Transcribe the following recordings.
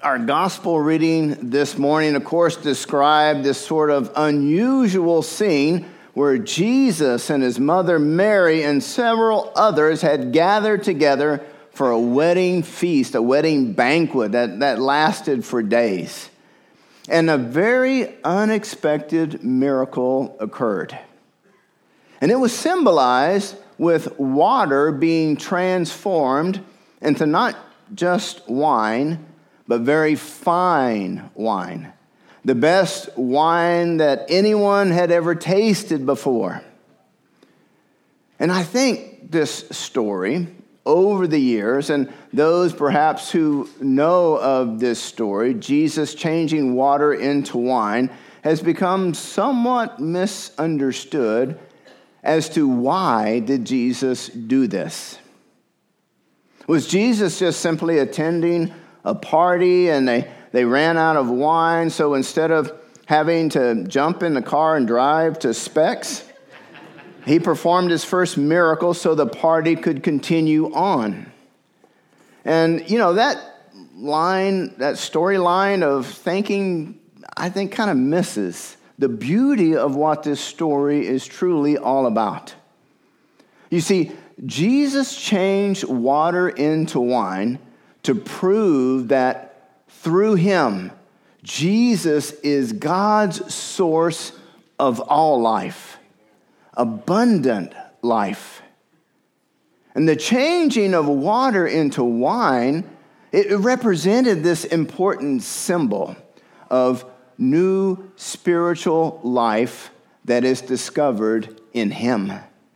Our gospel reading this morning, of course, described this sort of unusual scene where Jesus and his mother Mary and several others had gathered together for a wedding feast, a wedding banquet that lasted for days. And a very unexpected miracle occurred. And it was symbolized with water being transformed into not just wine, but very fine wine. The best wine that anyone had ever tasted before. And I think this story, over the years, and those perhaps who know of this story, Jesus changing water into wine, has become somewhat misunderstood as to why did Jesus do this. Was Jesus just simply attending a party and they ran out of wine, so instead of having to jump in the car and drive to Specs, he performed his first miracle so the party could continue on? And, that storyline of thinking, I think, kind of misses the beauty of what this story is truly all about. You see, Jesus changed water into wine to prove that through him, Jesus is God's source of all life, abundant life. And the changing of water into wine, it represented this important symbol of new spiritual life that is discovered in him.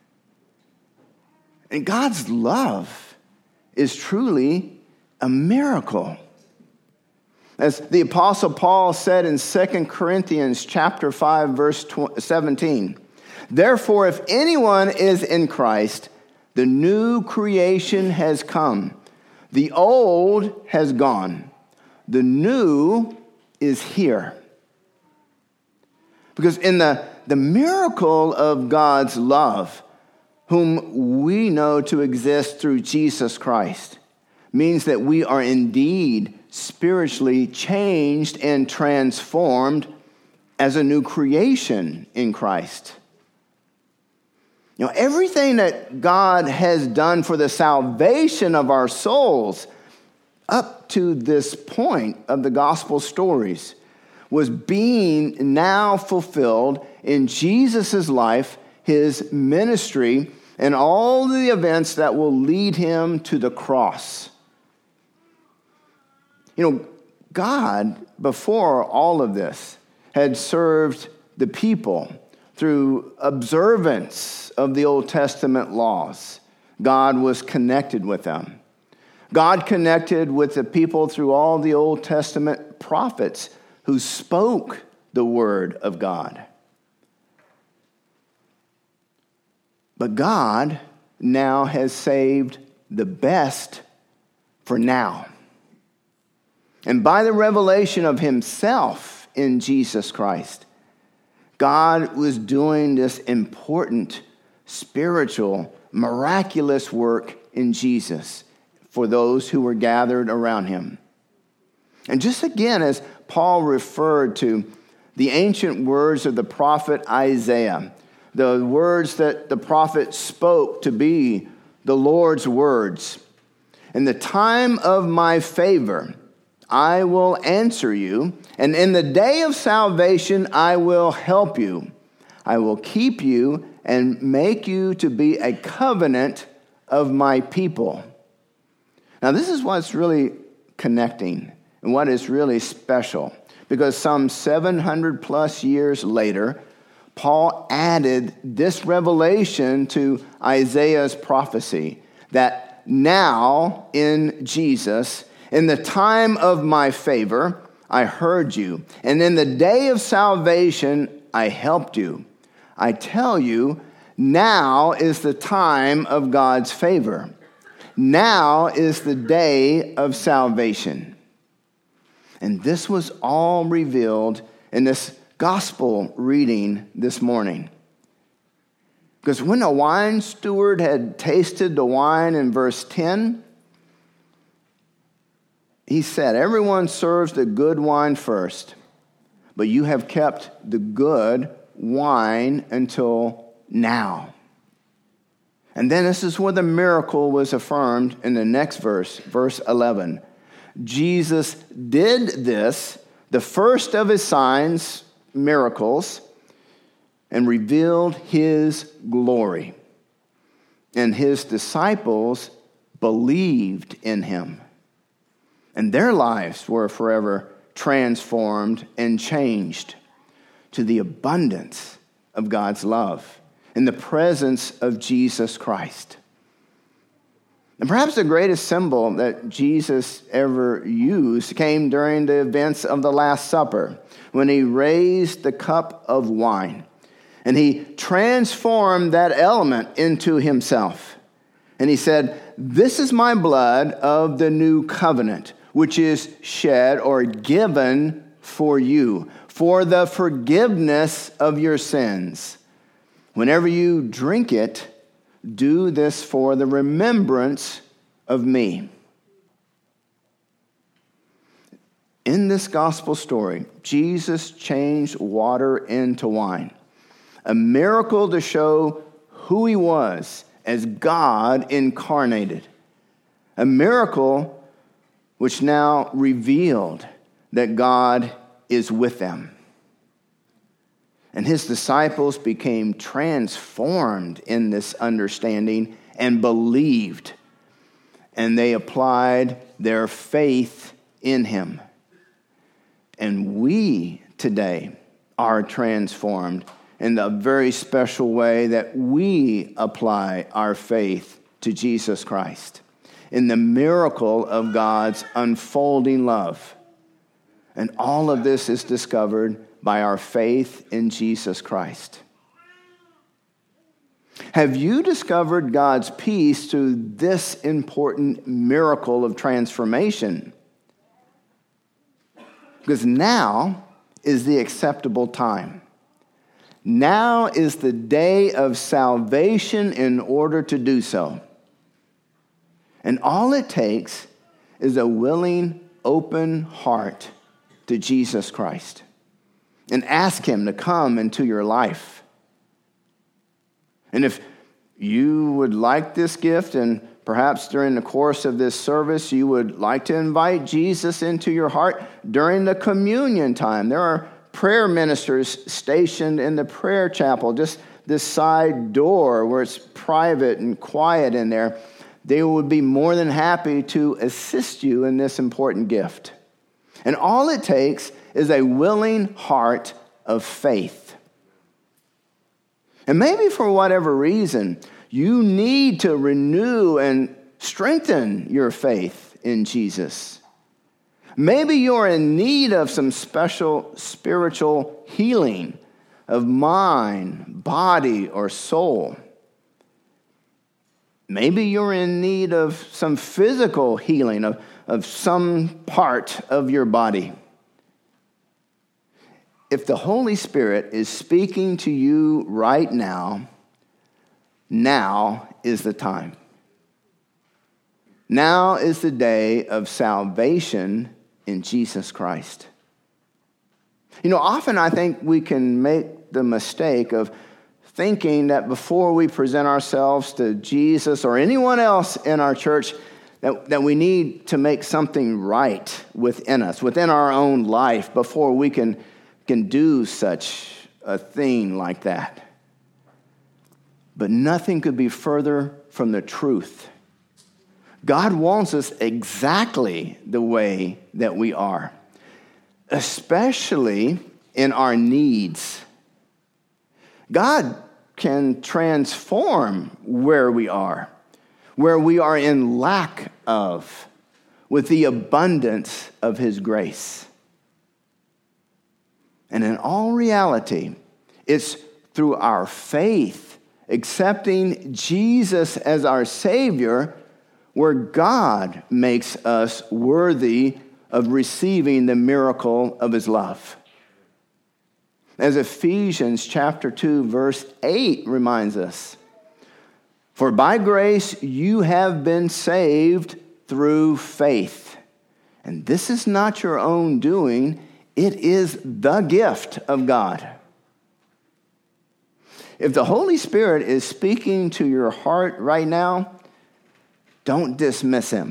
And God's love is truly a miracle. As the Apostle Paul said in 2 Corinthians chapter 5, verse 17, "Therefore, if anyone is in Christ, the new creation has come. The old has gone. The new is here." Because in the miracle of God's love, whom we know to exist through Jesus Christ, means that we are indeed spiritually changed and transformed as a new creation in Christ. Everything that God has done for the salvation of our souls up to this point of the gospel stories was being now fulfilled in Jesus' life, his ministry, and all the events that will lead him to the cross. God, before all of this, had served the people through observance of the Old Testament laws. God was connected with them. God connected with the people through all the Old Testament prophets who spoke the word of God. But God now has saved the best for now. And by the revelation of himself in Jesus Christ, God was doing this important, spiritual, miraculous work in Jesus for those who were gathered around him. And just again, as Paul referred to the ancient words of the prophet Isaiah, the words that the prophet spoke to be the Lord's words. "In the time of my favor, I will answer you, and in the day of salvation, I will help you. I will keep you and make you to be a covenant of my people." Now, this is what's really connecting and what is really special, because some 700 plus years later, Paul added this revelation to Isaiah's prophecy that now in Jesus, "In the time of my favor, I heard you, and in the day of salvation, I helped you. I tell you, now is the time of God's favor. Now is the day of salvation." And this was all revealed in this gospel reading this morning. Because when the wine steward had tasted the wine in verse 10, he said, everyone serves the good wine first, but you have kept the good wine until now. And then this is where the miracle was affirmed in the next verse, verse 11. Jesus did this, the first of his signs, miracles, and revealed his glory. And his disciples believed in him. And their lives were forever transformed and changed to the abundance of God's love in the presence of Jesus Christ. And perhaps the greatest symbol that Jesus ever used came during the events of the Last Supper, when he raised the cup of wine. And he transformed that element into himself. And he said, "This is my blood of the new covenant, which is shed or given for you, for the forgiveness of your sins. Whenever you drink it, do this for the remembrance of me." In this gospel story, Jesus changed water into wine, a miracle to show who he was as God incarnated, a miracle which now revealed that God is with them. And his disciples became transformed in this understanding and believed, and they applied their faith in him. And we today are transformed in the very special way that we apply our faith to Jesus Christ, in the miracle of God's unfolding love. And all of this is discovered by our faith in Jesus Christ. Have you discovered God's peace through this important miracle of transformation? Because now is the acceptable time. Now is the day of salvation in order to do so. And all it takes is a willing, open heart to Jesus Christ. And ask him to come into your life. And if you would like this gift, and perhaps during the course of this service, you would like to invite Jesus into your heart during the communion time, there are prayer ministers stationed in the prayer chapel, just this side door where it's private and quiet in there. They would be more than happy to assist you in this important gift. And all it takes is a willing heart of faith. And maybe for whatever reason, you need to renew and strengthen your faith in Jesus. Maybe you're in need of some special spiritual healing of mind, body, or soul. Maybe you're in need of some physical healing of some part of your body. If the Holy Spirit is speaking to you right now, now is the time. Now is the day of salvation in Jesus Christ. You know, often I think we can make the mistake of thinking that before we present ourselves to Jesus or anyone else in our church, that we need to make something right within us, within our own life, before we can do such a thing like that. But nothing could be further from the truth. God wants us exactly the way that we are, especially in our needs. God can transform where we are in lack of, with the abundance of his grace. And in all reality, it's through our faith, accepting Jesus as our Savior, where God makes us worthy of receiving the miracle of his love. As Ephesians chapter 2, verse 8 reminds us, "For by grace you have been saved through faith. And this is not your own doing. It is the gift of God. If the Holy Spirit is speaking to your heart right now, don't dismiss him.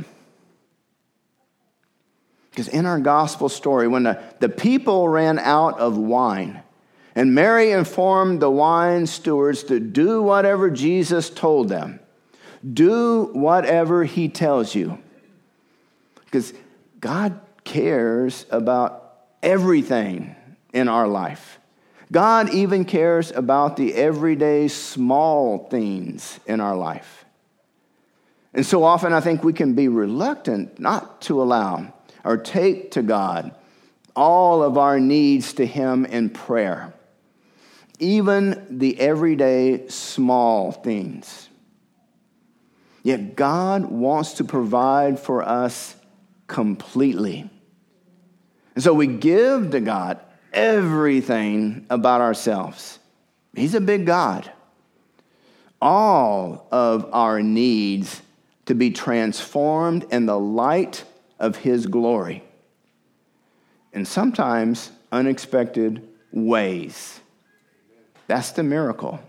Because in our gospel story, when the people ran out of wine, and Mary informed the wine stewards to do whatever Jesus told them. Do whatever he tells you. Because God cares about everything in our life. God even cares about the everyday small things in our life. And so often I think we can be reluctant not to allow or take to God all of our needs to him in prayer. Even the everyday small things. Yet God wants to provide for us completely. And so we give to God everything about ourselves. He's a big God. All of our needs to be transformed in the light of his glory. In sometimes unexpected ways. That's the miracle.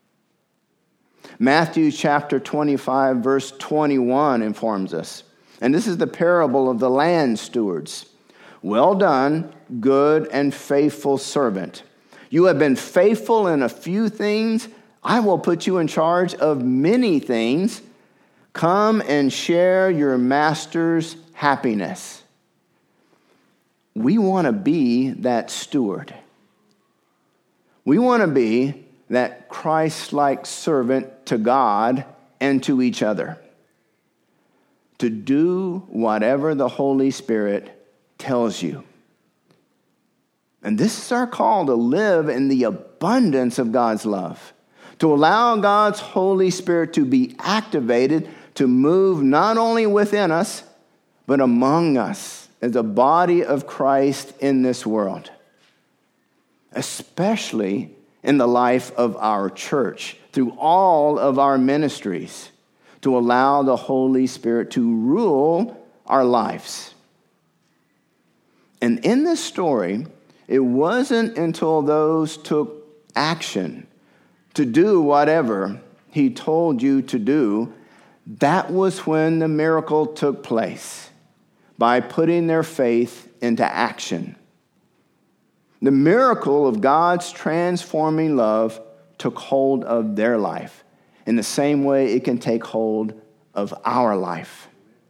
Matthew chapter 25, verse 21 informs us. And this is the parable of the land stewards. Well done, good and faithful servant. You have been faithful in a few things. I will put you in charge of many things. Come and share your master's happiness. We want to be that steward. We want to be that Christ-like servant to God and to each other. To do whatever the Holy Spirit tells you. And this is our call to live in the abundance of God's love. To allow God's Holy Spirit to be activated to move not only within us, but among us as a body of Christ in this world. Especially in the life of our church, through all of our ministries, to allow the Holy Spirit to rule our lives. And in this story, it wasn't until those took action to do whatever he told you to do, that was when the miracle took place, by putting their faith into action. The miracle of God's transforming love took hold of their life in the same way it can take hold of our life.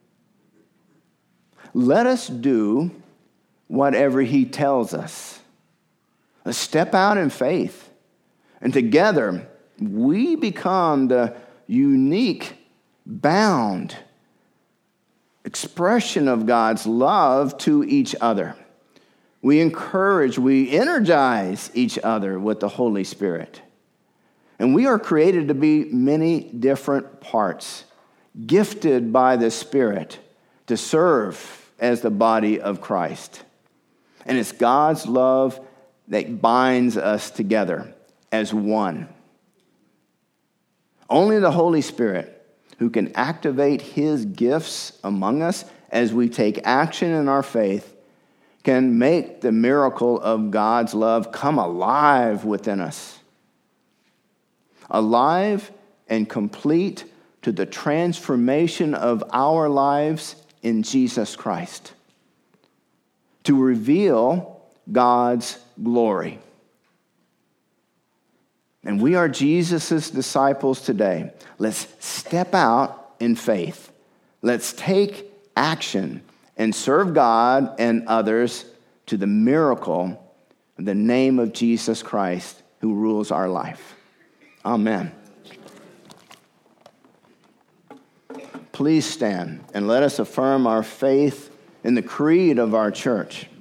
Let us do whatever he tells us. Let's step out in faith. And together, we become the unique, bound expression of God's love to each other. We encourage, we energize each other with the Holy Spirit. And we are created to be many different parts, gifted by the Spirit to serve as the body of Christ. And it's God's love that binds us together as one. Only the Holy Spirit, who can activate his gifts among us as we take action in our faith, can make the miracle of God's love come alive within us. Alive and complete to the transformation of our lives in Jesus Christ. To reveal God's glory. And we are Jesus' disciples today. Let's step out in faith. Let's take action and serve God and others to the miracle of the name of Jesus Christ, who rules our life. Amen. Please stand and let us affirm our faith in the creed of our church.